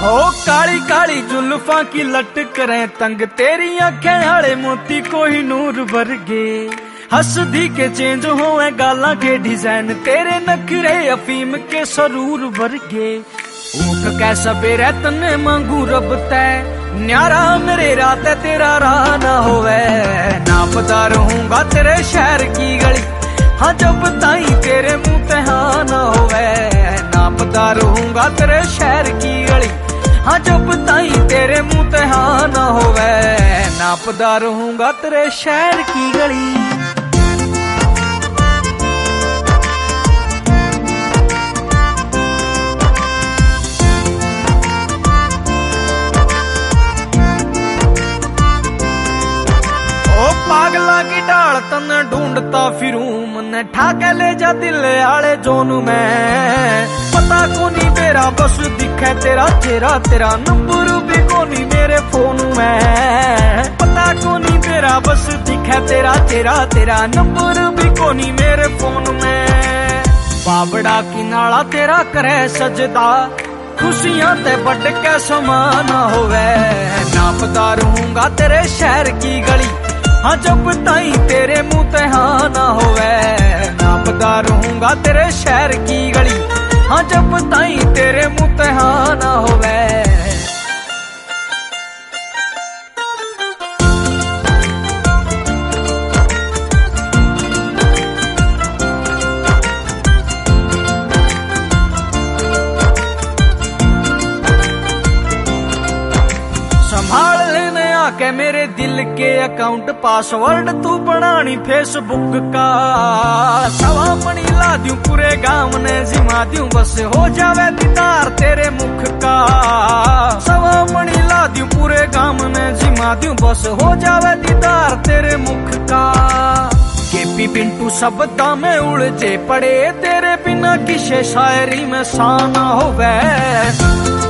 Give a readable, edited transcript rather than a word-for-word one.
हो काली काली जुल्फां की लटक रहे तंग, तेरी आंखें आले मोती कोई नूर वर्गे। हंसदी के चेंज होए गाला के डिजाइन, तेरे नखरे अफीम के सरूर वर्गे। ऊख कैसा बेरा तन्ने मांगू रब तै, न्यारा मेरे रात तेरा राह ना होवे। नापता रहूंगा तेरे शहर की गली, हाँ जब ताई तेरे मुंह ते हाँ ना होवे। नापता रहूंगा तेरे शहर की गली, हाँ जब ताई तेरे मुंह ते हाँ ना होवे। नापता रहूंगा तेरे शहर की गली। पागला की ढाल तन ढूंढता फिरूं, मन्ने ठाके ले जा दिल आले जोनू मैं। पता कोनी मेरा बस दिखे तेरा चेहरा, तेरा नंबर भी कोनी मेरे फोन में। पता कोनी मेरा बस दिखे तेरा चेहरा, तेरा नंबर भी कोनी मेरे फोन में। बाबड़ा की नाला तेरा करे सजदा, खुशियां ते बढ़ के समान होवे। नापता रहूंगा तेरे शहर की गली, हाँ जब ताई तेरे मुंह ते हाँ ना होवे। नापता रहूंगा तेरे शहर की गली, हाँ जब ताई तेरे मुंह ते हाँ ना होवे। संभाल लेने आके मेरे दिल के अकाउंट, पासवर्ड तू बनानी फेसबुक का। सवा मणि ला दूं पूरे गांव ने जिमा दूं, बस हो जावे दीदार तेरे मुख का। सवा मणि ला दूं पूरे गांव ने जिमा दूं, बस हो जावे दीदार तेरे मुख का। केपी पिंटू शब्दां में उलझे पड़े, तेरे बिना किसे शायरी में सा ना होवे।